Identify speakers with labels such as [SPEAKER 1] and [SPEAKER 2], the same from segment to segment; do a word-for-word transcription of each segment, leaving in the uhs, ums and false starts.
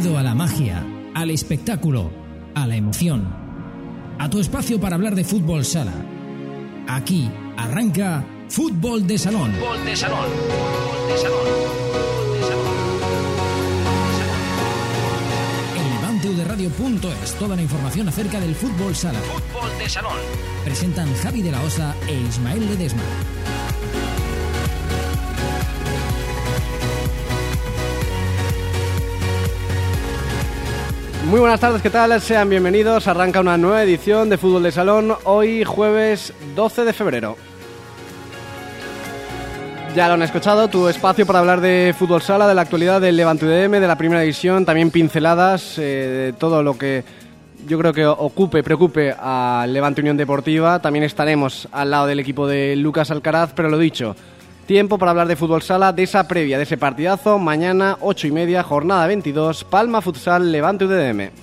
[SPEAKER 1] Bienvenido a la magia, al espectáculo, a la emoción, a tu espacio para hablar de fútbol sala. Aquí arranca Fútbol de Salón. Fútbol de Salón. Fútbol de Salón. Fútbol de Salón. En levante u de radio punto es toda la información acerca del fútbol sala. Fútbol de Salón. Presentan Javi de la Osa e Ismael Ledesma.
[SPEAKER 2] Muy buenas tardes, ¿qué tal? Sean bienvenidos. Arranca una nueva edición de Fútbol de Salón, hoy jueves doce de febrero. Ya lo han escuchado, tu espacio para hablar de fútbol sala, de la actualidad del Levante U D M, de la primera división, también pinceladas eh, de todo lo que yo creo que ocupe, preocupe al Levante Unión Deportiva. También estaremos al lado del equipo de Lucas Alcaraz, pero lo dicho, tiempo para hablar de fútbol sala, de esa previa, de ese partidazo. Mañana, ocho y media, jornada veintidós, Palma Futsal, Levante U D M.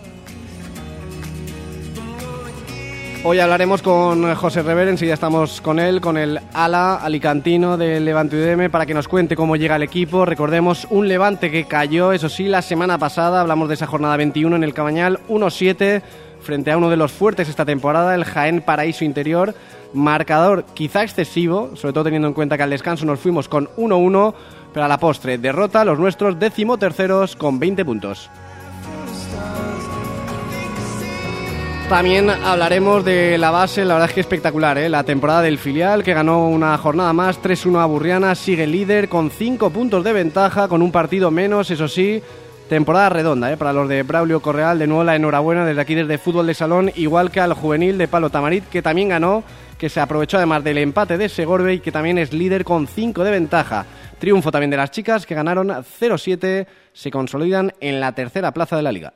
[SPEAKER 2] Hoy hablaremos con José Rever, enseguida estamos con él, con el ala alicantino del Levante U D M, para que nos cuente cómo llega el equipo. Recordemos, un Levante que cayó, eso sí, la semana pasada, hablamos de esa jornada veintiuno en el Cabañal, uno siete, frente a uno de los fuertes esta temporada, el Jaén Paraíso Interior. Marcador quizá excesivo, sobre todo teniendo en cuenta que al descanso nos fuimos con uno uno, pero a la postre derrota, los nuestros decimoterceros con veinte puntos. También hablaremos de la base, la verdad es que espectacular, ¿eh? La temporada del filial, que ganó una jornada más, tres uno a Burriana, sigue líder con cinco puntos de ventaja, con un partido menos, eso sí. Temporada redonda, ¿eh? Para los de Braulio Correal, de nuevo la enhorabuena desde aquí, desde Fútbol de Salón, igual que al juvenil de Palo Tamarit, que también ganó, que se aprovechó además del empate de Segorbe y que también es líder con cinco de ventaja. Triunfo también de las chicas, que ganaron cero siete, se consolidan en la tercera plaza de la liga.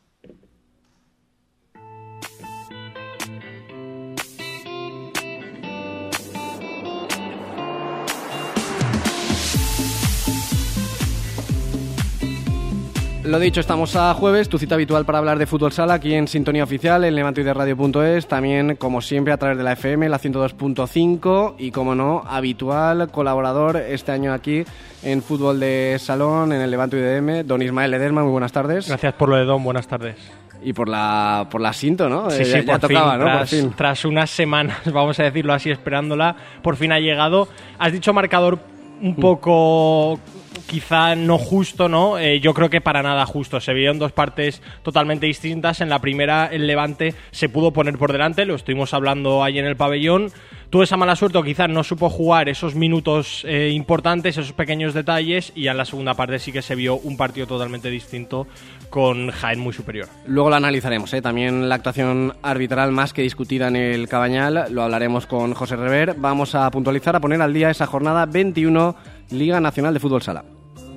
[SPEAKER 2] Lo dicho, estamos a jueves, tu cita habitual para hablar de fútbol sala aquí en Sintonía Oficial, en levante u de radio punto es, también como siempre a través de la F M, la ciento dos punto cinco y como no, habitual colaborador este año aquí en Fútbol de Salón, en el Levante U D M, don Ismael Ledesma, muy buenas tardes.
[SPEAKER 3] Gracias por lo de don, buenas tardes.
[SPEAKER 2] Y por la por la cinto, ¿no?
[SPEAKER 3] Sí,
[SPEAKER 2] eh,
[SPEAKER 3] sí,
[SPEAKER 2] ya,
[SPEAKER 3] por,
[SPEAKER 2] ya tocaba,
[SPEAKER 3] fin,
[SPEAKER 2] ¿no?
[SPEAKER 3] tras,
[SPEAKER 2] Por fin.
[SPEAKER 3] Tras unas semanas, vamos a decirlo así, esperándola, por fin ha llegado. Has dicho marcador un poco... quizá no justo, ¿no? Eh, yo creo que para nada justo. Se vieron dos partes totalmente distintas. En la primera, el Levante se pudo poner por delante, lo estuvimos hablando ahí en el pabellón. Tuvo esa mala suerte, o quizás no supo jugar esos minutos eh, importantes, esos pequeños detalles, y ya en la segunda parte sí que se vio un partido totalmente distinto con Jaén muy superior. Luego
[SPEAKER 2] lo analizaremos, ¿eh? También la actuación arbitral más que discutida en el Cabañal, lo hablaremos con José Rever. Vamos a puntualizar, a poner al día esa jornada veintiuno, Liga Nacional de Fútbol Sala.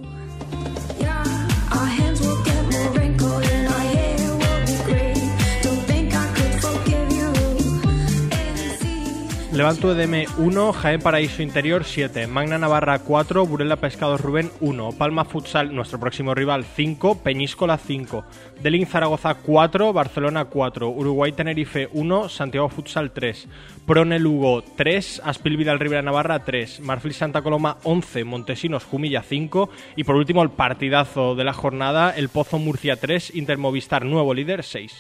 [SPEAKER 3] Levante U D M uno, Jaén Paraíso Interior siete, Magna Navarra cuatro, Burela Pescados Rubén uno, Palma Futsal, nuestro próximo rival, cinco, Peñíscola cinco, Delin Zaragoza cuatro, Barcelona cuatro, Uruguay Tenerife uno, Santiago Futsal tres, Prone Lugo tres, Aspil Vidal Ribera Navarra tres, Marfil Santa Coloma once, Montesinos Jumilla cinco y por último el partidazo de la jornada, el Pozo Murcia tres, Intermovistar nuevo líder seis.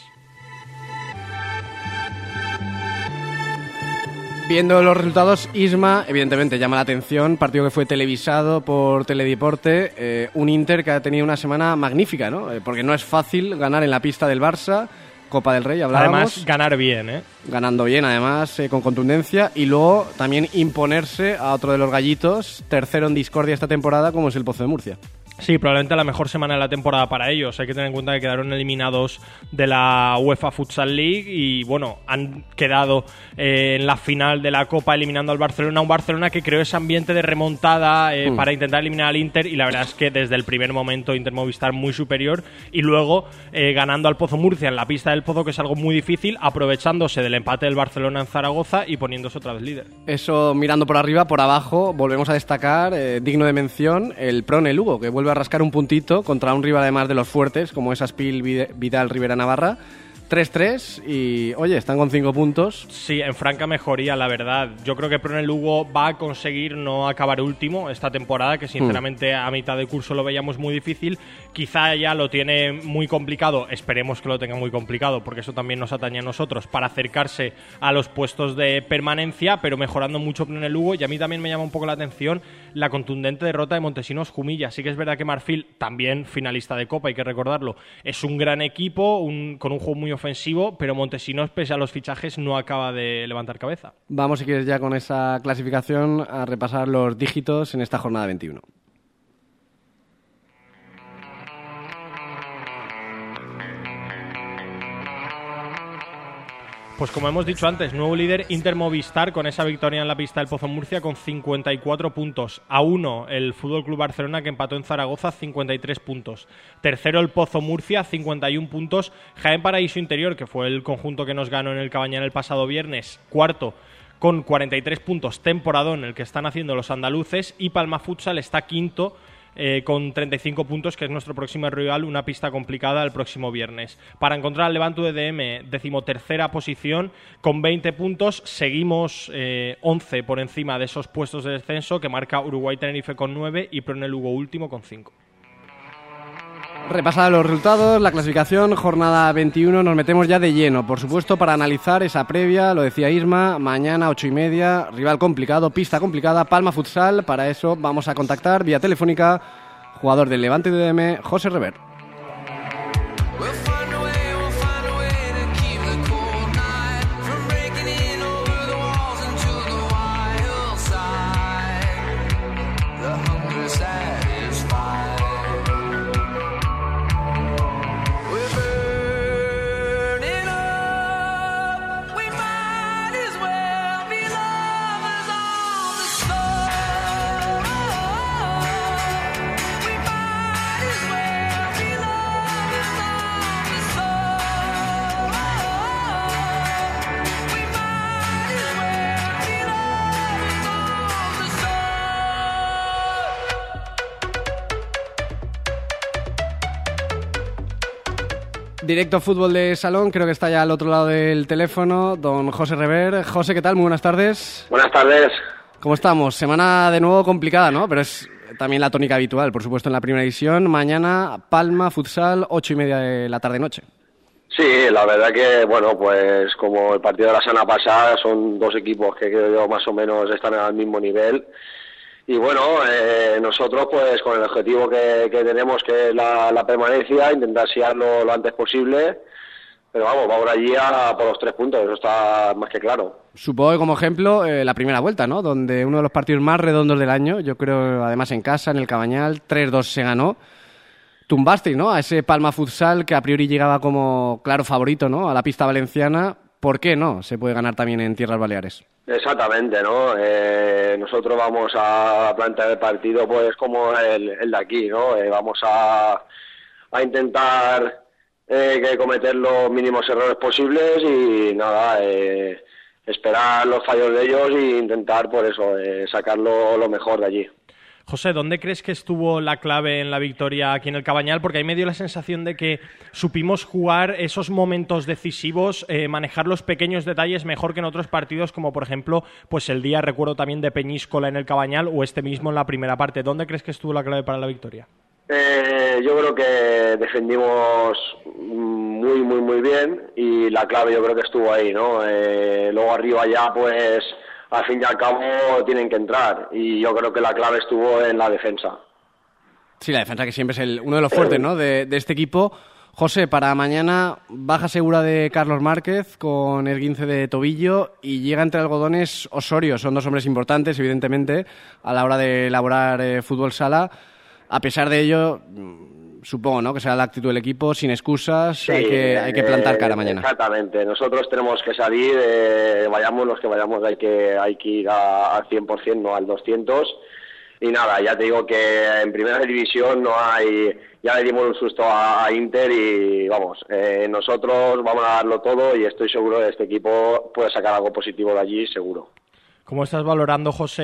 [SPEAKER 2] Viendo los resultados, Isma, evidentemente llama la atención, partido que fue televisado por Teledeporte, eh, un Inter que ha tenido una semana magnífica, ¿no? Eh, porque no es fácil ganar en la pista del Barça, Copa del Rey, hablábamos.
[SPEAKER 3] Además, ganar bien, ¿eh?
[SPEAKER 2] Ganando bien, además, eh, con contundencia, y luego también imponerse a otro de los gallitos, tercero en discordia esta temporada, como es el Pozo de Murcia.
[SPEAKER 3] Sí, probablemente la mejor semana de la temporada para ellos. Hay que tener en cuenta que quedaron eliminados de la UEFA Futsal League y, bueno, han quedado eh, en la final de la Copa eliminando al Barcelona. Un Barcelona que creó ese ambiente de remontada eh, mm. para intentar eliminar al Inter, y la verdad es que desde el primer momento Inter Movistar muy superior, y luego eh, ganando al Pozo Murcia en la pista del Pozo, que es algo muy difícil, aprovechándose del empate del Barcelona en Zaragoza y poniéndose otra vez líder.
[SPEAKER 2] Eso mirando por arriba, por abajo, volvemos a destacar, eh, digno de mención, el Prone Lugo, que vuelve a rascar un puntito contra un rival además de los fuertes, como es Aspil Vidal Ribera Navarra, tres tres y, oye, están con cinco puntos.
[SPEAKER 3] Sí, en franca mejoría, la verdad. Yo creo que Pro en el Lugo va a conseguir no acabar último esta temporada, que sinceramente a mitad de curso lo veíamos muy difícil. Quizá ya lo tiene muy complicado, esperemos que lo tenga muy complicado, porque eso también nos atañe a nosotros, para acercarse a los puestos de permanencia, pero mejorando mucho Pro en el Lugo. Y a mí también me llama un poco la atención la contundente derrota de Montesinos Jumilla. Sí que es verdad que Marfil, también finalista de Copa, hay que recordarlo, es un gran equipo, un, con un juego muy ofensivo, pero Montesinos, pese a los fichajes, no acaba de levantar cabeza.
[SPEAKER 2] Vamos, si quieres, ya con esa clasificación a repasar los dígitos en esta jornada veintiuno.
[SPEAKER 3] Pues como hemos dicho antes, nuevo líder Inter Movistar con esa victoria en la pista del Pozo Murcia con cincuenta y cuatro puntos. A uno el F C Barcelona, que empató en Zaragoza, cincuenta y tres puntos. Tercero el Pozo Murcia, cincuenta y uno puntos. Jaén Paraíso Interior, que fue el conjunto que nos ganó en el Cabañal el pasado viernes, cuarto con cuarenta y tres puntos, temporadón el que están haciendo los andaluces. Y Palma Futsal está quinto, Eh, con treinta y cinco puntos, que es nuestro próximo rival, una pista complicada el próximo viernes. Para encontrar al Levante U D M, decimotercera posición, con veinte puntos. Seguimos eh, once por encima de esos puestos de descenso que marca Uruguay Tenerife con nueve y Pro en el Lugo último con cinco.
[SPEAKER 2] Repasados los resultados, la clasificación, jornada veintiuno, nos metemos ya de lleno, por supuesto, para analizar esa previa, lo decía Isma, mañana ocho y media, rival complicado, pista complicada, Palma Futsal. Para eso vamos a contactar vía telefónica jugador del Levante U D M, José Rever. Directo Fútbol de Salón, creo que está ya al otro lado del teléfono, don José Rever. José, ¿qué tal? Muy buenas tardes.
[SPEAKER 4] Buenas tardes.
[SPEAKER 2] ¿Cómo estamos? Semana de nuevo complicada, ¿no? Pero es también la tónica habitual, por supuesto, en la primera división. Mañana, Palma, Futsal, ocho y media de la tarde-noche.
[SPEAKER 4] Sí, la verdad que, bueno, pues como el partido de la semana pasada, son dos equipos que creo yo más o menos están al mismo nivel. Y bueno, eh, nosotros pues con el objetivo que, que tenemos, que es la, la permanencia, intentar sellarlo lo antes posible, pero vamos, vamos allí a por los tres puntos, eso está más que claro.
[SPEAKER 2] Supongo que como ejemplo eh, la primera vuelta, ¿no? Donde uno de los partidos más redondos del año, yo creo además en casa, en el Cabañal, tres dos se ganó. Tumbasteis, ¿no? A ese Palma Futsal que a priori llegaba como claro favorito, ¿no? A la pista valenciana. ¿Por qué no? Se puede ganar también en Tierras Baleares.
[SPEAKER 4] Exactamente, ¿no? Eh, nosotros vamos a plantear el partido pues como el, el de aquí, ¿no? Eh, vamos a, a intentar eh, que cometer los mínimos errores posibles y nada, eh, esperar los fallos de ellos e intentar por eso eh, sacarlo lo mejor de allí.
[SPEAKER 3] José, ¿dónde crees que estuvo la clave en la victoria aquí en el Cabañal? Porque ahí me dio la sensación de que supimos jugar esos momentos decisivos, eh, manejar los pequeños detalles mejor que en otros partidos, como por ejemplo, pues el día, recuerdo también, de Peñíscola en el Cabañal o este mismo en la primera parte. ¿Dónde crees que estuvo la clave para la victoria?
[SPEAKER 4] Eh, yo creo que defendimos muy, muy, muy bien y la clave yo creo que estuvo ahí, ¿no? Eh, luego arriba ya, pues, al fin y al cabo tienen que entrar y yo creo que la clave estuvo en la defensa.
[SPEAKER 2] Sí, la defensa que siempre es el, uno de los fuertes, ¿no? de, de este equipo. José, para mañana baja segura de Carlos Márquez con esguince de tobillo y llega entre algodones Osorio. Son dos hombres importantes, evidentemente, a la hora de elaborar eh, fútbol sala. A pesar de ello, supongo, ¿no?, que será la actitud del equipo, sin excusas, sí, hay que hay que plantar cara
[SPEAKER 4] eh,
[SPEAKER 2] mañana.
[SPEAKER 4] Exactamente, nosotros tenemos que salir, eh, vayamos los que vayamos, hay que hay que ir al cien por ciento, no al doscientos. Y nada, ya te digo que en primera división no hay, ya le dimos un susto a, a Inter y vamos, eh, nosotros vamos a darlo todo y estoy seguro de que este equipo puede sacar algo positivo de allí, seguro.
[SPEAKER 3] ¿Cómo estás valorando, José,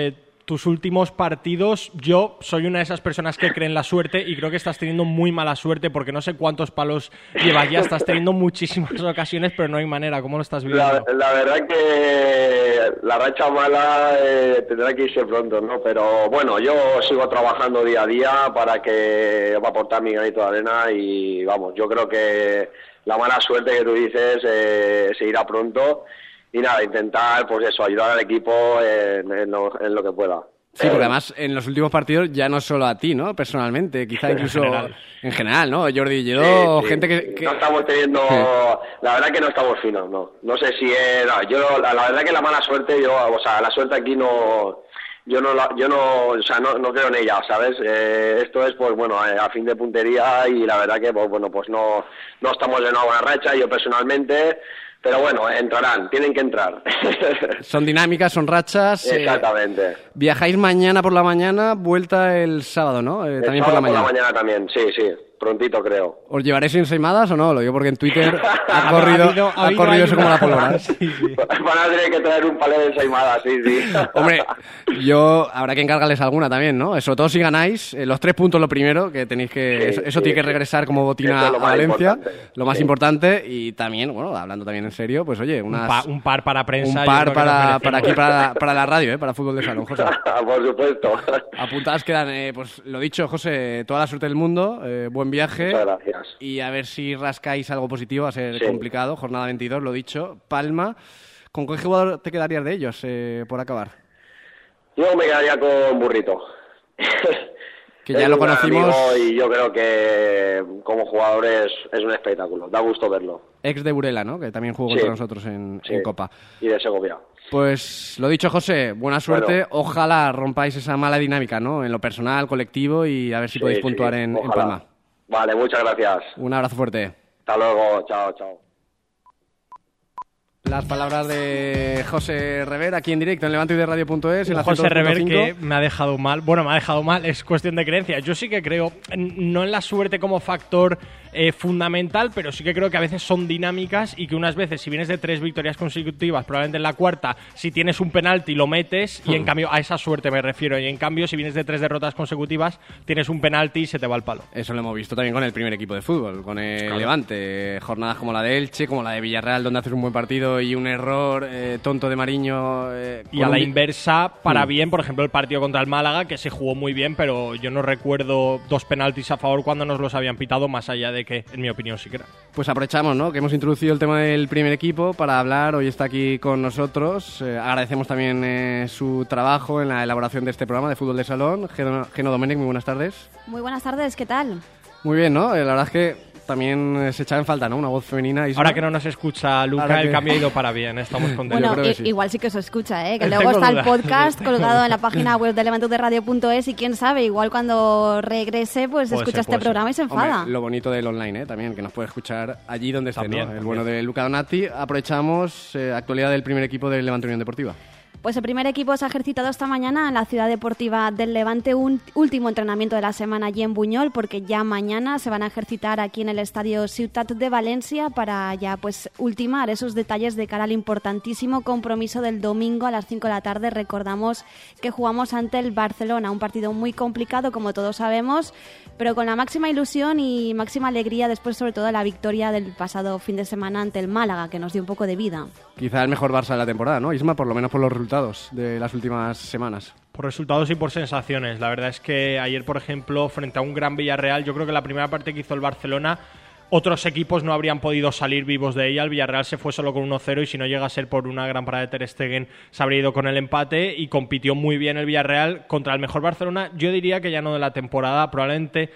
[SPEAKER 3] tus últimos partidos, yo soy una de esas personas que creen la suerte y creo que estás teniendo muy mala suerte porque no sé cuántos palos llevas ya, estás teniendo muchísimas ocasiones, pero no hay manera. ¿Cómo lo estás viviendo?
[SPEAKER 4] La, la verdad que la racha mala eh, tendrá que irse pronto, ¿no? Pero bueno, yo sigo trabajando día a día para que va a aportar mi granito de arena y vamos, yo creo que la mala suerte que tú dices eh, se irá pronto. Y nada, intentar, pues eso, ayudar al equipo en, en, lo, en lo que pueda.
[SPEAKER 2] Sí, porque además en los últimos partidos ya no solo a ti, ¿no? Personalmente, quizá incluso en general, en general ¿no? Jordi Lledó, sí, sí. gente que, que...
[SPEAKER 4] No estamos teniendo... La verdad que no estamos finos, ¿no? No sé si es... No, yo, la, la verdad que la mala suerte, yo, o sea, la suerte aquí no... Yo no, yo no, o sea, no, no creo en ella, ¿sabes? Eh, esto es, pues bueno, a fin de puntería y la verdad que, pues bueno, pues no, no estamos en una buena racha, yo personalmente... Pero bueno, entrarán, tienen que entrar.
[SPEAKER 2] Son dinámicas, son rachas.
[SPEAKER 4] Exactamente.
[SPEAKER 2] Eh, viajáis mañana por la mañana, vuelta el sábado, ¿no? Eh,
[SPEAKER 4] el
[SPEAKER 2] también
[SPEAKER 4] sábado
[SPEAKER 2] por la mañana.
[SPEAKER 4] por la mañana también, sí, sí. Prontito, creo.
[SPEAKER 2] ¿Os llevaréis ensaimadas o no? Lo digo porque en Twitter ha corrido, ha habido, ha ha corrido eso como la pólvora. Sí,
[SPEAKER 4] sí. Van a tener que traer un palé de ensaimadas, sí, sí.
[SPEAKER 2] Hombre, yo habrá que encargarles alguna también, ¿no? Sobre todo si ganáis, eh, los tres puntos lo primero, que tenéis que... Sí, eso eso sí, tiene que regresar como botina a Valencia, importante. Lo más sí. importante. Y también, bueno, hablando también en serio, pues oye, unas,
[SPEAKER 3] un, pa, un par para prensa.
[SPEAKER 2] Un par para, para aquí, para, para la radio, ¿eh? Para Fútbol de Salón, José.
[SPEAKER 4] Por supuesto.
[SPEAKER 2] Apuntadas quedan, eh, pues lo dicho, José, toda la suerte del mundo, eh, buen viaje.
[SPEAKER 4] Muchas gracias.
[SPEAKER 2] Y a ver si rascáis algo positivo, va a ser sí. complicado. Jornada veintidós, lo dicho. Palma. ¿Con qué jugador te quedarías de ellos eh, por acabar?
[SPEAKER 4] Yo me quedaría con Burrito.
[SPEAKER 2] Que ya es lo conocimos.
[SPEAKER 4] Y yo creo que como jugador es, es un espectáculo. Da gusto verlo.
[SPEAKER 2] Ex de Burela, ¿no? Que también jugó sí. contra nosotros en,
[SPEAKER 4] sí.
[SPEAKER 2] en Copa.
[SPEAKER 4] Y de Segovia.
[SPEAKER 2] Pues lo dicho, José, buena suerte.
[SPEAKER 4] Bueno.
[SPEAKER 2] Ojalá rompáis esa mala dinámica, ¿no? En lo personal, colectivo y a ver si sí, podéis puntuar sí. en, en Palma.
[SPEAKER 4] Vale, muchas gracias.
[SPEAKER 2] Un abrazo fuerte.
[SPEAKER 4] Hasta luego, chao, chao.
[SPEAKER 2] Las palabras de José Rever aquí en directo en Levante y de Radio punto es.
[SPEAKER 3] José Rever que me ha dejado mal. Bueno, me ha dejado mal, es cuestión de creencia. Yo sí que creo, no en la suerte como factor eh, fundamental, pero sí que creo que a veces son dinámicas y que unas veces, si vienes de tres victorias consecutivas, probablemente en la cuarta, si tienes un penalti lo metes y en cambio, a esa suerte me refiero, y en cambio, si vienes de tres derrotas consecutivas, tienes un penalti y se te va el palo.
[SPEAKER 2] Eso lo hemos visto también con el primer equipo de fútbol, con el claro. Levante. Jornadas como la de Elche, como la de Villarreal, donde haces un buen partido y un error eh, tonto de Mariño. Eh,
[SPEAKER 3] y a la inversa, para bien, por ejemplo, el partido contra el Málaga, que se jugó muy bien, pero yo no recuerdo dos penaltis a favor cuando nos los habían pitado, más allá de que, en mi opinión, sí que era.
[SPEAKER 2] Pues aprovechamos, ¿no?, que hemos introducido el tema del primer equipo para hablar. Hoy está aquí con nosotros. Eh, agradecemos también eh, su trabajo en la elaboración de este programa de Fútbol de Salón. Geno, Geno Domènech, muy buenas tardes.
[SPEAKER 5] Muy buenas tardes, ¿qué tal?
[SPEAKER 2] Muy bien, ¿no? Eh, la verdad es que también se echaba en falta, ¿no?, una voz femenina. Isma.
[SPEAKER 3] Ahora que no nos escucha Luca, que... el cambio ha ido para bien, estamos contentos.
[SPEAKER 5] Bueno, sí. igual sí que se escucha, ¿eh? Que luego está el podcast colgado en la página web de levante de radio punto es y quién sabe, igual cuando regrese pues puede escucha ser, este programa ser. y se enfada.
[SPEAKER 2] Hombre, lo bonito del online, ¿eh? También, que nos puede escuchar allí donde esté, también, ¿no? El bueno de Luca Donati. Aprovechamos eh, actualidad del primer equipo del Levante Unión Deportiva.
[SPEAKER 5] Pues el primer equipo se ha ejercitado esta mañana en la ciudad deportiva del Levante, un último entrenamiento de la semana allí en Buñol, porque ya mañana se van a ejercitar aquí en el estadio Ciutat de Valencia para ya pues ultimar esos detalles de cara al importantísimo compromiso del domingo a las cinco de la tarde. Recordamos que jugamos ante el Barcelona, un partido muy complicado como todos sabemos, pero con la máxima ilusión y máxima alegría después sobre todo de la victoria del pasado fin de semana ante el Málaga, que nos dio un poco de vida.
[SPEAKER 2] Quizá el mejor Barça de la temporada, ¿no, Isma? Por lo menos por los resultados de las últimas semanas.
[SPEAKER 3] Por resultados y por sensaciones. La verdad es que ayer, por ejemplo, frente a un gran Villarreal, yo creo que la primera parte que hizo el Barcelona, otros equipos no habrían podido salir vivos de ella. El Villarreal se fue solo con uno cero y si no llega a ser por una gran parada de Ter Stegen, se habría ido con el empate y compitió muy bien el Villarreal contra el mejor Barcelona. Yo diría que ya no de la temporada, probablemente...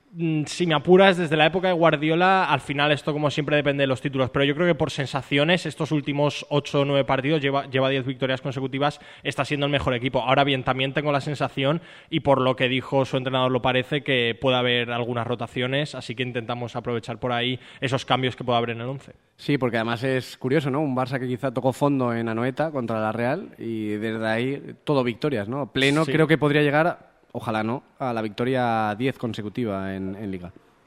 [SPEAKER 3] Si me apuras, desde la época de Guardiola, al final esto como siempre depende de los títulos, pero yo creo que por sensaciones estos últimos ocho o nueve partidos, lleva, lleva diez victorias consecutivas, está siendo el mejor equipo. Ahora bien, también tengo la sensación, y por lo que dijo su entrenador lo parece, que puede haber algunas rotaciones, así que intentamos aprovechar por ahí esos cambios que pueda haber en el once.
[SPEAKER 2] Sí, porque además es curioso, ¿no? Un Barça que quizá tocó fondo en Anoeta contra la Real y desde ahí todo victorias, ¿no? Pleno, sí. Creo que podría llegar... Ojalá no, a la victoria diez consecutiva en, en Liga.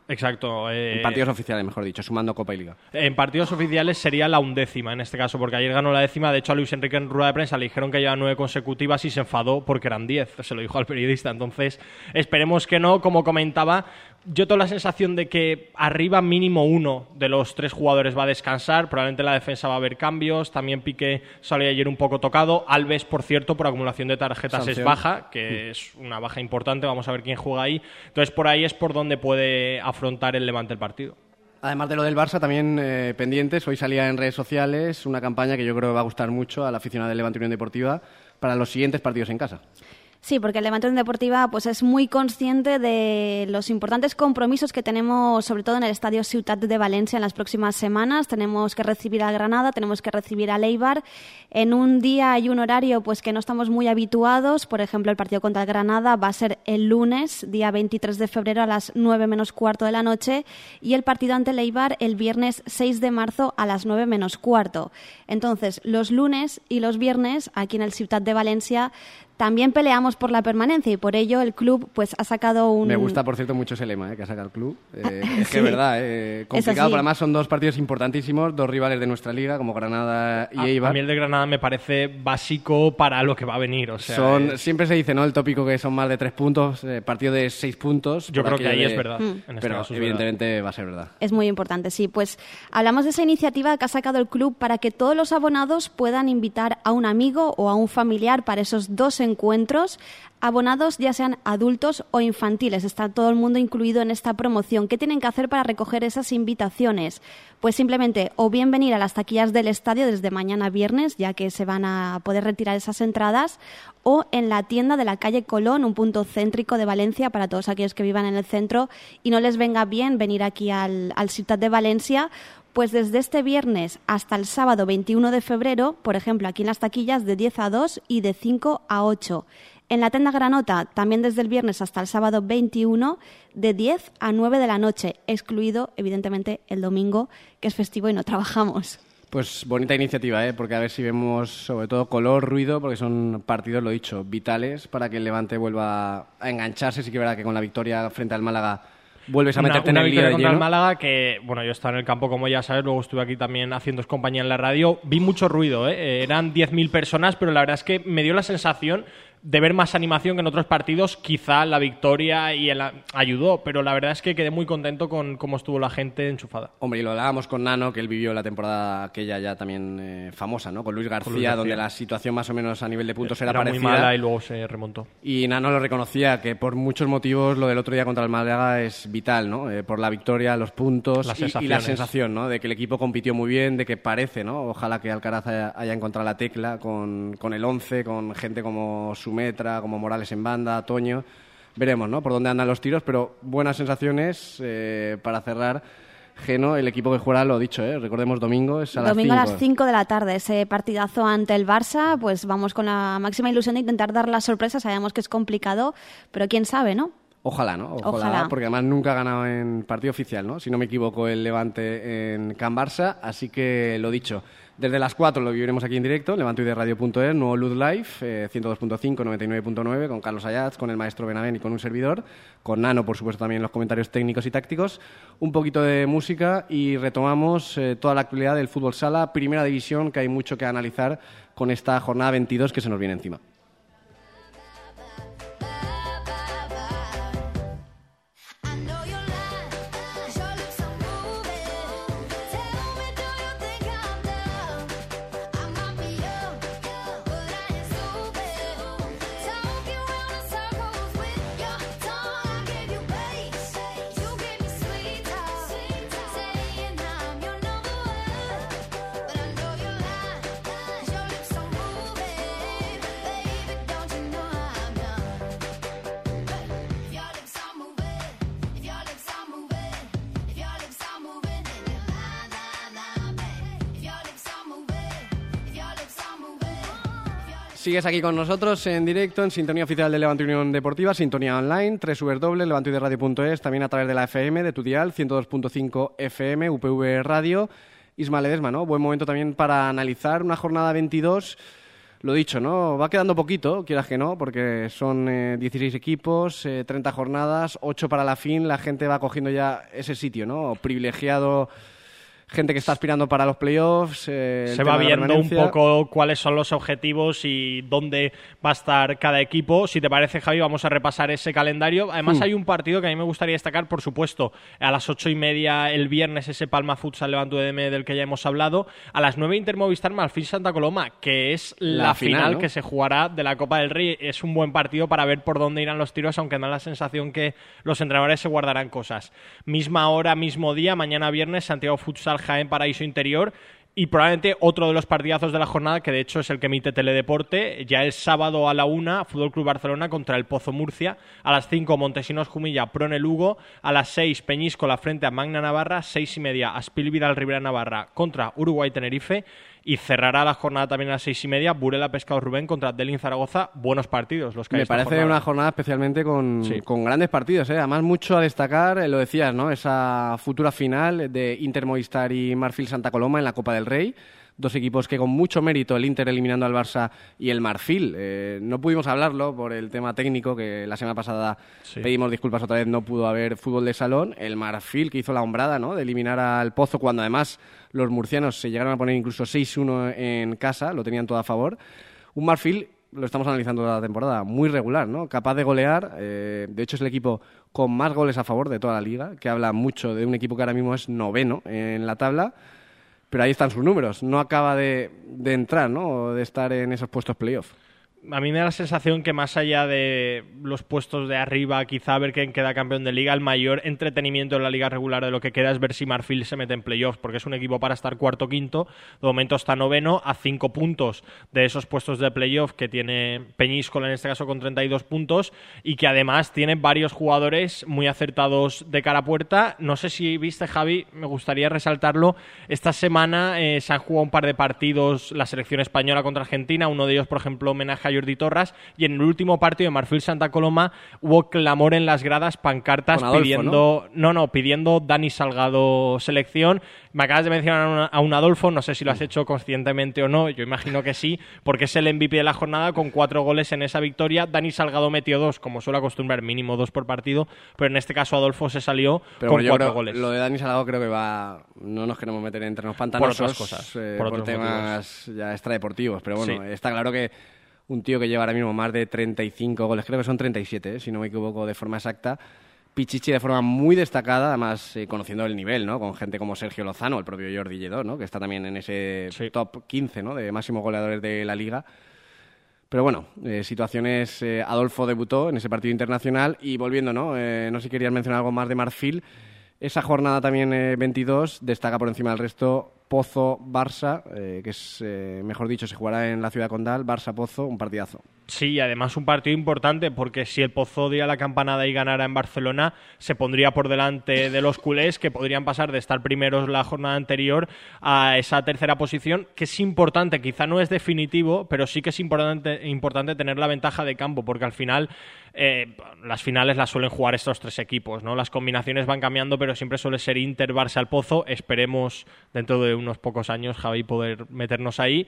[SPEAKER 3] Exacto. Eh,
[SPEAKER 2] en partidos oficiales, mejor dicho, sumando Copa y Liga.
[SPEAKER 3] En partidos oficiales sería la undécima en este caso, porque ayer ganó la décima. De hecho, a Luis Enrique en rueda de prensa le dijeron que lleva nueve consecutivas y se enfadó porque eran diez. Se lo dijo al periodista. Entonces, esperemos que no. Como comentaba, yo tengo la sensación de que arriba mínimo uno de los tres jugadores va a descansar. Probablemente en la defensa va a haber cambios. También Piqué salió ayer un poco tocado. Alves, por cierto, por acumulación de tarjetas Sanción. es baja, que mm. es una baja importante. Vamos a ver quién juega ahí. Entonces, por ahí es por donde puede afrontar el Levante el partido.
[SPEAKER 2] Además de lo del Barça, también eh, pendientes, hoy salía en redes sociales una campaña que yo creo que va a gustar mucho a la aficionada del Levante Unión Deportiva para los siguientes partidos en casa.
[SPEAKER 5] Sí, porque el Levante Unión Deportiva pues, es muy consciente de los importantes compromisos que tenemos, sobre todo en el Estadio Ciutat de Valencia en las próximas semanas. Tenemos que recibir al Granada, tenemos que recibir al Eibar en un día y un horario pues que no estamos muy habituados. Por ejemplo, el partido contra el Granada va a ser el lunes, día veintitrés de febrero a las nueve menos cuarto de la noche, y el partido ante el Eibar el viernes seis de marzo a las nueve menos cuarto. Entonces, los lunes y los viernes aquí en el Ciutat de Valencia también peleamos por la permanencia y por ello el club pues ha sacado un...
[SPEAKER 2] Me gusta, por cierto, mucho ese lema ¿eh? que ha sacado el club. Eh, es que es verdad, eh, complicado, pero además son dos partidos importantísimos, dos rivales de nuestra liga, como Granada y Eibar.
[SPEAKER 3] A mí el de Granada me parece básico para lo que va a venir. O sea,
[SPEAKER 2] son,
[SPEAKER 3] es...
[SPEAKER 2] Siempre se dice, ¿no? El tópico que son más de tres puntos, eh, partido de seis puntos.
[SPEAKER 3] Yo creo que ahí
[SPEAKER 2] de...
[SPEAKER 3] es verdad. Mm. En este
[SPEAKER 2] pero
[SPEAKER 3] caso es
[SPEAKER 2] evidentemente
[SPEAKER 3] verdad.
[SPEAKER 2] va a ser verdad.
[SPEAKER 5] Es muy importante, sí. Pues hablamos de esa iniciativa que ha sacado el club para que todos los abonados puedan invitar a un amigo o a un familiar para esos dos encuentros. Abonados ya sean adultos o infantiles, está todo el mundo incluido en esta promoción. ¿Qué tienen que hacer para recoger esas invitaciones? Pues simplemente o bien venir a las taquillas del estadio desde mañana viernes, ya que se van a poder retirar esas entradas, o en la tienda de la calle Colón, un punto céntrico de Valencia para todos aquellos que vivan en el centro y no les venga bien venir aquí al, al Ciutat de Valencia. Pues desde este viernes hasta el sábado veintiuno de febrero, por ejemplo, aquí en las taquillas de diez a dos y de cinco a ocho. En la Tenda Granota, también desde el viernes hasta el sábado veintiuno, de diez a nueve de la noche, excluido, evidentemente, el domingo, que es festivo y no trabajamos.
[SPEAKER 2] Pues bonita iniciativa, ¿eh? Porque a ver si vemos sobre todo color, ruido, porque son partidos, lo dicho, vitales para que el Levante vuelva a engancharse. Sí que es verdad que con la victoria frente al Málaga vuelves a meterte
[SPEAKER 3] una,
[SPEAKER 2] en el lío
[SPEAKER 3] victoria
[SPEAKER 2] de
[SPEAKER 3] contra
[SPEAKER 2] lleno.
[SPEAKER 3] el Málaga que, bueno, yo estaba en el campo como ya sabes, luego estuve aquí también haciendo compañía en la radio, vi mucho ruido, ¿eh? Eran diez mil personas, pero la verdad es que me dio la sensación de ver más animación que en otros partidos. Quizá la victoria y el ayudó, pero la verdad es que quedé muy contento con cómo estuvo la gente enchufada.
[SPEAKER 2] Hombre, y lo hablábamos con Nano, que él vivió la temporada aquella ya también eh, famosa, ¿no? Con Luis García,
[SPEAKER 3] Con Luis García,
[SPEAKER 2] donde la situación más o menos a nivel de puntos era,
[SPEAKER 3] era
[SPEAKER 2] parecida.
[SPEAKER 3] muy mala y luego se remontó.
[SPEAKER 2] Y Nano lo reconocía, que por muchos motivos lo del otro día contra el Málaga es vital, ¿no? Eh, por la victoria, los puntos y, y la sensación, ¿no? De que el equipo compitió muy bien, de que parece, ¿no? Ojalá que Alcaraz haya, haya encontrado la tecla con, con el once, con gente como Sumetra, como Morales en banda, Toño. Veremos, ¿no? Por dónde andan los tiros, pero buenas sensaciones eh, para cerrar. Geno, el equipo que juega, lo dicho, ¿eh? Recordemos domingo, es a las
[SPEAKER 5] Domingo
[SPEAKER 2] cinco.
[SPEAKER 5] a las cinco de la tarde, ese partidazo ante el Barça, pues vamos con la máxima ilusión de intentar dar la sorpresa. Sabemos que es complicado, pero quién sabe, ¿no?
[SPEAKER 2] Ojalá, ¿no? Ojalá,
[SPEAKER 5] Ojalá.
[SPEAKER 2] Porque además nunca ha ganado en partido oficial, ¿no? Si no me equivoco, el Levante en Can Barça, así que lo dicho. Desde las cuatro lo viviremos aquí en directo, levante u d radio punto es, nuevo Luz Live, eh, ciento dos punto cinco, noventa y nueve punto nueve, con Carlos Ayats, con el maestro Benavent y con un servidor, con Nano, por supuesto, también en los comentarios técnicos y tácticos, un poquito de música y retomamos eh, toda la actualidad del fútbol sala, primera división, que hay mucho que analizar con esta jornada veintidós que se nos viene encima. Sigues aquí con nosotros en directo, en sintonía oficial de Levante Unión Deportiva, sintonía online, doble u doble u doble u punto levante u d radio punto es, también a través de la F M, de tu dial, ciento dos punto cinco F M, U P V Radio. Isma Ledesma, ¿no? Buen momento también para analizar una jornada veintidós. Lo dicho, ¿no? Va quedando poquito, quieras que no, porque son eh, dieciséis equipos, eh, treinta jornadas, ocho para la fin, la gente va cogiendo ya ese sitio, ¿no? Privilegiado, gente que está aspirando para los playoffs. Eh,
[SPEAKER 3] Se va viendo un poco cuáles son los objetivos y dónde va a estar cada equipo. Si te parece, Javi, vamos a repasar ese calendario. Además, hmm. hay un partido que a mí me gustaría destacar, por supuesto, a las ocho y media el viernes, ese Palma Futsal Levante U D M del que ya hemos hablado. A las nueve Inter Movistar Marfil Santa Coloma, que es la, la final, final ¿no? que se jugará de la Copa del Rey. Es un buen partido para ver por dónde irán los tiros, aunque me da la sensación que los entrenadores se guardarán cosas. Misma hora, mismo día, mañana viernes, Santiago Futsal Jaén Paraíso Interior, y probablemente otro de los partidazos de la jornada, que de hecho es el que emite Teledeporte, ya el sábado a la una, Fútbol Club Barcelona contra el Pozo Murcia, a las cinco Montesinos Jumilla Prone Lugo, a las seis Peñíscola frente a Magna Navarra, seis y media Aspil Vidal Ribera Navarra contra Uruguay Tenerife, y cerrará la jornada también a las seis y media Burela Pescado Rubén contra Delin Zaragoza. Buenos partidos los que hay.
[SPEAKER 2] Me parece
[SPEAKER 3] jornada.
[SPEAKER 2] una jornada especialmente con, sí. con grandes partidos, ¿eh? Además mucho a destacar, eh, lo decías, ¿no? Esa futura final de Inter Movistar y Marfil Santa Coloma en la Copa del Rey. Dos equipos que con mucho mérito, el Inter eliminando al Barça y el Marfil. Eh, no pudimos hablarlo por el tema técnico, que la semana pasada sí. pedimos disculpas otra vez, no pudo haber fútbol de salón. El Marfil, que hizo la hombrada, ¿no? de eliminar al Pozo, cuando además los murcianos se llegaron a poner incluso seis uno en casa, lo tenían todo a favor. Un Marfil, lo estamos analizando toda la temporada, muy regular, ¿no? Capaz de golear. Eh, de hecho, es el equipo con más goles a favor de toda la liga, que habla mucho de un equipo que ahora mismo es noveno en la tabla. Pero ahí están sus números. No acaba de, de entrar, ¿no? O de estar en esos puestos playoff.
[SPEAKER 3] A mí me da la sensación que más allá de los puestos de arriba, quizá ver quién queda campeón de liga, el mayor entretenimiento en la liga regular de lo que queda es ver si Marfil se mete en playoffs, porque es un equipo para estar cuarto o quinto. De momento está noveno, a cinco puntos de esos puestos de playoff que tiene Peñíscola, en este caso con treinta y dos puntos, y que además tiene varios jugadores muy acertados de cara a puerta. No sé si viste, Javi, me gustaría resaltarlo. Esta semana eh, se han jugado un par de partidos la selección española contra Argentina, uno de ellos, por ejemplo, homenaje a Jordi Torras, y en el último partido de Marfil Santa Coloma hubo clamor en las gradas, pancartas Adolfo, pidiendo ¿no? no, no, pidiendo Dani Salgado selección. Me acabas de mencionar a un, a un Adolfo, no sé si lo has hecho conscientemente o no, yo imagino que sí, porque es el M V P de la jornada con cuatro goles en esa victoria. Dani Salgado metió dos, como suele acostumbrar, mínimo dos por partido, pero en este caso Adolfo se salió pero con bueno, cuatro
[SPEAKER 2] creo,
[SPEAKER 3] goles.
[SPEAKER 2] Lo de Dani Salgado creo que va, no nos queremos meter entre los pantanosos
[SPEAKER 3] por otras cosas,
[SPEAKER 2] eh,
[SPEAKER 3] por,
[SPEAKER 2] por
[SPEAKER 3] otros
[SPEAKER 2] temas
[SPEAKER 3] motivos.
[SPEAKER 2] ya extradeportivos, pero bueno,
[SPEAKER 3] Sí.
[SPEAKER 2] está claro que un tío que lleva ahora mismo más de treinta y cinco goles, creo que son treinta y siete, ¿eh? si no me equivoco de forma exacta. Pichichi de forma muy destacada, además eh, conociendo el nivel, ¿no? Con gente como Sergio Lozano, el propio Jordi Lledó, ¿no? Que está también en ese sí. top quince, ¿no? De máximos goleadores de la liga. Pero bueno, eh, situaciones... Eh, Adolfo debutó en ese partido internacional y volviendo, ¿no? Eh, no sé si querías mencionar algo más de Marfil. Esa jornada también eh, veintidós destaca por encima del resto Pozo Barça, eh, que es, eh, mejor dicho, se jugará en la ciudad condal. Barça Pozo, un partidazo.
[SPEAKER 3] Sí, además un partido importante, porque si el Pozo diera la campanada y ganara en Barcelona, se pondría por delante de los culés, que podrían pasar de estar primeros la jornada anterior a esa tercera posición, que es importante, quizá no es definitivo, pero sí que es importante, importante tener la ventaja de campo, porque al final eh, las finales las suelen jugar estos tres equipos, ¿no? Las combinaciones van cambiando, pero siempre suele ser Inter, Barça, al Pozo. Esperemos dentro de unos pocos años, Javi, poder meternos ahí,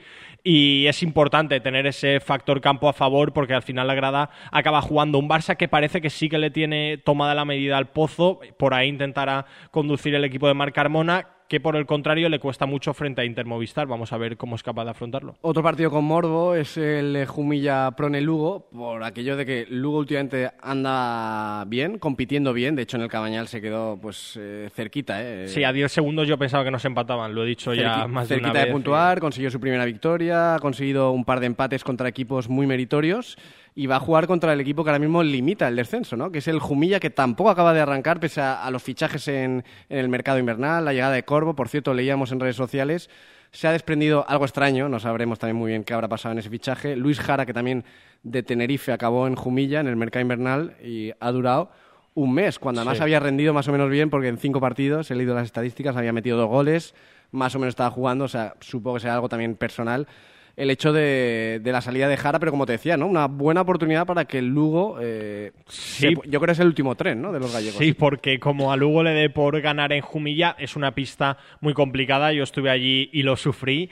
[SPEAKER 3] y es importante tener ese factor campo a favor, porque al final la grada acaba jugando un Barça que parece que sí que le tiene tomada la medida al Pozo. Por ahí intentará conducir el equipo de Marc Carmona, que por el contrario le cuesta mucho frente a Inter Movistar. Vamos a ver cómo es capaz de afrontarlo.
[SPEAKER 2] Otro partido con morbo es el Jumilla Prone Lugo, por aquello de que Lugo últimamente anda bien, compitiendo bien. De hecho, en el Cabañal se quedó pues eh, cerquita. Eh.
[SPEAKER 3] Sí, a diez segundos yo pensaba que nos empataban, lo he dicho Cerqui- ya más de una vez.
[SPEAKER 2] Cerquita de puntuar, consiguió su primera victoria, ha conseguido un par de empates contra equipos muy meritorios y va a jugar contra el equipo que ahora mismo limita el descenso, ¿no? Que es el Jumilla, que tampoco acaba de arrancar pese a, a los fichajes en, en el mercado invernal, la llegada de Corvo. Por cierto, leíamos en redes sociales, se ha desprendido algo extraño, no sabremos también muy bien qué habrá pasado en ese fichaje. Luis Jara, que también de Tenerife acabó en Jumilla, en el mercado invernal, y ha durado un mes, cuando además sí. había rendido más o menos bien, porque en cinco partidos, he leído las estadísticas, había metido dos goles, más o menos estaba jugando, o sea, supongo que será algo también personal el hecho de, de la salida de Jara, pero como te decía, ¿no? Una buena oportunidad para que el Lugo... Eh,
[SPEAKER 3] sí.
[SPEAKER 2] se, yo creo que es el último tren, ¿no? De los gallegos.
[SPEAKER 3] Sí, porque como a Lugo le dé por ganar en Jumilla, es una pista muy complicada. Yo estuve allí y lo sufrí.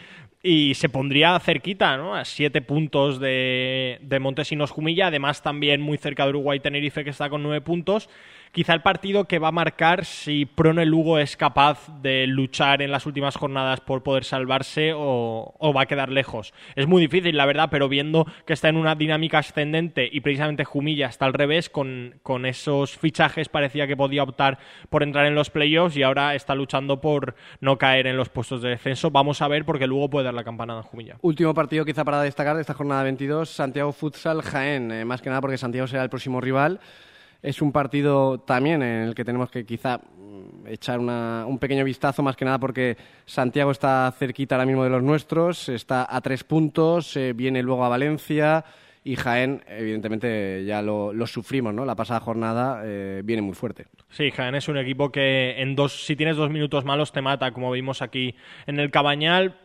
[SPEAKER 3] y se pondría cerquita, ¿no? A siete puntos de, de Montesinos Jumilla, además también muy cerca de Uruguay Tenerife, que está con nueve puntos. Quizá el partido que va a marcar si Prone Lugo es capaz de luchar en las últimas jornadas por poder salvarse o, o va a quedar lejos. Es muy difícil, la verdad, pero viendo que está en una dinámica ascendente y precisamente Jumilla está al revés, con, con esos fichajes parecía que podía optar por entrar en los playoffs y ahora está luchando por no caer en los puestos de descenso. Vamos a ver, porque Lugo puede dar la campanada en Jumilla.
[SPEAKER 2] Último partido quizá para destacar de esta jornada veintidós, Santiago Futsal Jaén, eh, más que nada porque Santiago será el próximo rival. Es un partido también en el que tenemos que quizá echar una, un pequeño vistazo, más que nada porque Santiago está cerquita ahora mismo de los nuestros, está a tres puntos, eh, viene luego a Valencia y Jaén, evidentemente ya lo, lo sufrimos, ¿no? La pasada jornada eh, viene muy fuerte.
[SPEAKER 3] Sí, Jaén es un equipo que en dos, si tienes dos minutos malos te mata, como vimos aquí en el Cabañal.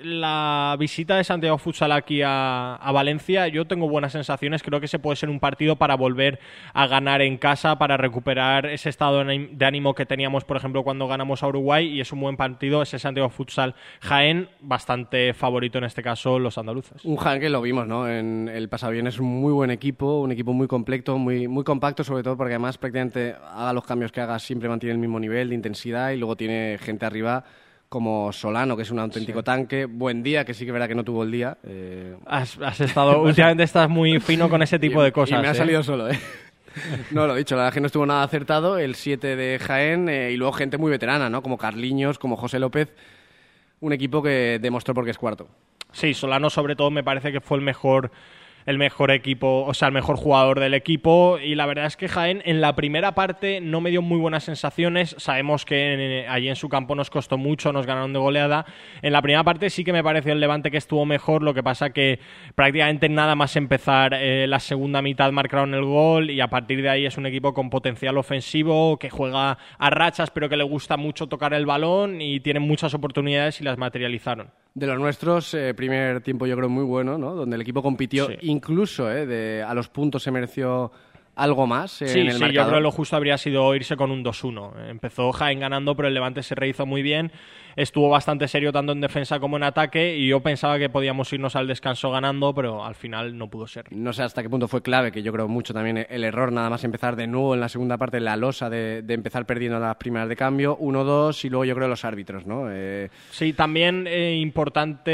[SPEAKER 3] La visita de Santiago Futsal aquí a, a Valencia, yo tengo buenas sensaciones. Creo que ese puede ser un partido para volver a ganar en casa, para recuperar ese estado de ánimo que teníamos, por ejemplo, cuando ganamos a Uruguay, y es un buen partido ese Santiago Futsal Jaén, bastante favorito en este caso los andaluces.
[SPEAKER 2] Un Jaén que lo vimos, ¿no? En el pasado viernes, un muy buen equipo, un equipo muy completo, muy, muy compacto, sobre todo porque además prácticamente haga los cambios que haga siempre mantiene el mismo nivel de intensidad y luego tiene gente arriba como Solano, que es un auténtico sí. tanque. Buen día, que sí que verá que no tuvo el día. Eh...
[SPEAKER 3] Has, has estado, últimamente estás muy fino con ese tipo
[SPEAKER 2] y,
[SPEAKER 3] de cosas.
[SPEAKER 2] Y me ha
[SPEAKER 3] ¿eh?
[SPEAKER 2] salido solo, ¿eh? No, lo he dicho, la verdad es que no estuvo nada acertado. El siete de Jaén eh, y luego gente muy veterana, ¿no? Como Carliños, como José López. Un equipo que demostró por qué es cuarto.
[SPEAKER 3] Sí, Solano sobre todo me parece que fue el mejor... el mejor equipo, o sea, el mejor jugador del equipo, y la verdad es que Jaén en la primera parte no me dio muy buenas sensaciones. Sabemos que en, allí en su campo nos costó mucho, nos ganaron de goleada. En la primera parte sí que me pareció el Levante que estuvo mejor, lo que pasa que prácticamente nada más empezar eh, la segunda mitad marcaron el gol, y a partir de ahí es un equipo con potencial ofensivo, que juega a rachas pero que le gusta mucho tocar el balón y tienen muchas oportunidades y las materializaron.
[SPEAKER 2] De los nuestros, eh, primer tiempo yo creo muy bueno, ¿no? Donde el equipo compitió, sí. incluso eh, de, a los puntos se mereció algo más eh,
[SPEAKER 3] sí,
[SPEAKER 2] en el
[SPEAKER 3] sí,
[SPEAKER 2] marcador.
[SPEAKER 3] Yo creo que lo justo habría sido irse con un dos uno. Empezó Jaén ganando, pero el Levante se rehizo muy bien. Estuvo bastante serio tanto en defensa como en ataque, y yo pensaba que podíamos irnos al descanso ganando, pero al final no pudo ser.
[SPEAKER 2] No sé hasta qué punto fue clave, que yo creo mucho también el error, nada más empezar de nuevo en la segunda parte, la losa de, de empezar perdiendo las primeras de cambio, uno dos, y luego yo creo los árbitros, ¿no? Eh...
[SPEAKER 3] Sí, también eh, importante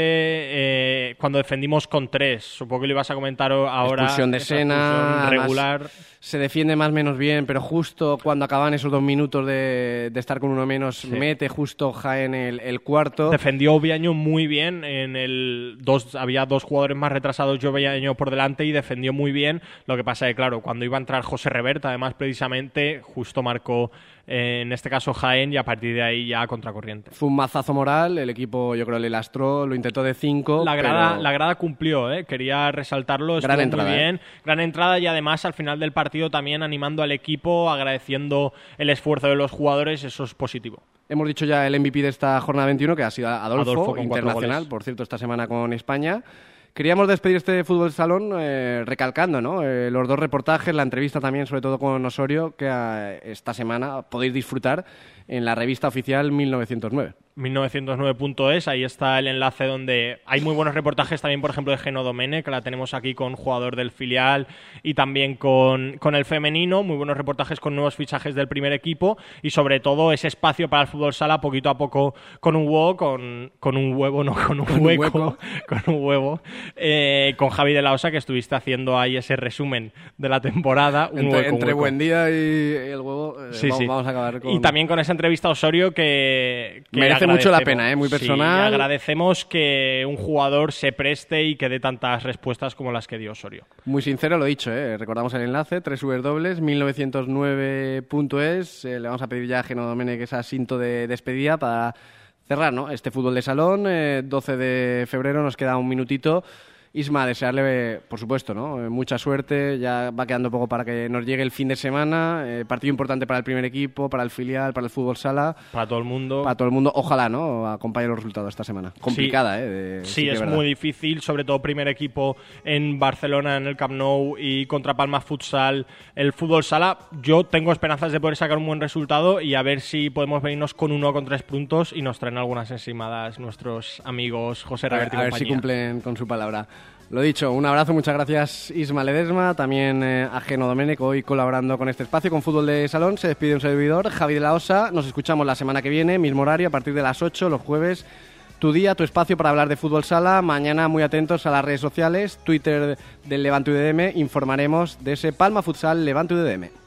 [SPEAKER 3] eh, cuando defendimos con tres, supongo que lo ibas a comentar ahora.
[SPEAKER 2] Expulsión de Sena,
[SPEAKER 3] regular.
[SPEAKER 2] Se defiende más o menos bien, pero justo cuando acaban esos dos minutos de, de estar con uno menos, sí. mete justo Jaén el, el cuarto.
[SPEAKER 3] Defendió Oviaño muy bien, en el dos había dos jugadores más retrasados, yo Oviaño por delante, y defendió muy bien. Lo que pasa es que, claro, cuando iba a entrar José Reverta, además precisamente, justo marcó eh, en este caso Jaén, y a partir de ahí ya contracorriente.
[SPEAKER 2] Fue un mazazo moral, el equipo yo creo le lastró, lo intentó de cinco.
[SPEAKER 3] La grada,
[SPEAKER 2] pero...
[SPEAKER 3] la grada cumplió, ¿eh? Quería resaltarlo,
[SPEAKER 2] gran
[SPEAKER 3] estuvo
[SPEAKER 2] entrada,
[SPEAKER 3] muy bien.
[SPEAKER 2] ¿eh?
[SPEAKER 3] Gran entrada, y además al final del partido también animando al equipo, agradeciendo el esfuerzo de los jugadores, eso es positivo.
[SPEAKER 2] Hemos dicho ya el M V P de esta jornada veintiuno, que ha sido Adolfo,
[SPEAKER 3] Adolfo
[SPEAKER 2] internacional, por cierto, esta semana con España. Queríamos despedir este Fútbol Salón eh, recalcando, ¿no? Eh, los dos reportajes, la entrevista también, sobre todo con Osorio, que eh, esta semana podéis disfrutar en la revista oficial mil novecientos nueve.
[SPEAKER 3] mil novecientos nueve punto es, ahí está el enlace donde hay muy buenos reportajes también, por ejemplo, de Geno Domene, que la tenemos aquí con jugador del filial, y también con, con el femenino, muy buenos reportajes con nuevos fichajes del primer equipo, y sobre todo ese espacio para el fútbol sala poquito a poco con un huevo, con, con un huevo, no, con un
[SPEAKER 2] con
[SPEAKER 3] hueco,
[SPEAKER 2] un hueco.
[SPEAKER 3] con un huevo, eh, con Javi de la Osa, que estuviste haciendo ahí ese resumen de la temporada. Un
[SPEAKER 2] entre
[SPEAKER 3] hueco,
[SPEAKER 2] entre
[SPEAKER 3] hueco.
[SPEAKER 2] Buen Día y el huevo, eh,
[SPEAKER 3] sí,
[SPEAKER 2] vamos,
[SPEAKER 3] sí.
[SPEAKER 2] vamos a acabar con...
[SPEAKER 3] Y también con esa entrevista a Osorio que, que
[SPEAKER 2] merece mucho la pena, ¿eh? Muy personal.
[SPEAKER 3] Sí, agradecemos que un jugador se preste y que dé tantas respuestas como las que dio Osorio.
[SPEAKER 2] Muy sincero, lo dicho, ¿eh? Recordamos el enlace, doble u doble u doble u punto mil novecientos nueve punto es. Eh, le vamos a pedir ya a Geno Domene que esa cinto de despedida para cerrar, ¿no? Este fútbol de salón. Eh, doce de febrero, nos queda un minutito. Isma, desearle, por supuesto, ¿no? Mucha suerte. Ya va quedando poco para que nos llegue el fin de semana. Eh, partido importante para el primer equipo, para el filial, para el fútbol sala.
[SPEAKER 3] Para todo el mundo.
[SPEAKER 2] Para todo el mundo. Ojalá, ¿no? Acompañe los resultados esta semana. Complicada,
[SPEAKER 3] sí.
[SPEAKER 2] ¿eh? De,
[SPEAKER 3] sí,
[SPEAKER 2] sí
[SPEAKER 3] es muy difícil, sobre todo primer equipo en Barcelona, en el Camp Nou, y contra Palma Futsal, el fútbol sala. Yo tengo esperanzas de poder sacar un buen resultado y a ver si podemos venirnos con uno o con tres puntos y nos traen algunas encimadas nuestros amigos José Reverte y
[SPEAKER 2] A ver
[SPEAKER 3] compañía.
[SPEAKER 2] si cumplen con su palabra. Lo dicho, un abrazo, muchas gracias Isma Ledesma, también eh, a Geno Domènech, hoy colaborando con este espacio, con Fútbol de Salón. Se despide un servidor, Javi de la Osa. Nos escuchamos la semana que viene, mismo horario, a partir de las ocho, los jueves. Tu día, tu espacio para hablar de fútbol sala. Mañana muy atentos a las redes sociales, Twitter del Levante U D M, informaremos de ese Palma Futsal Levante U D M.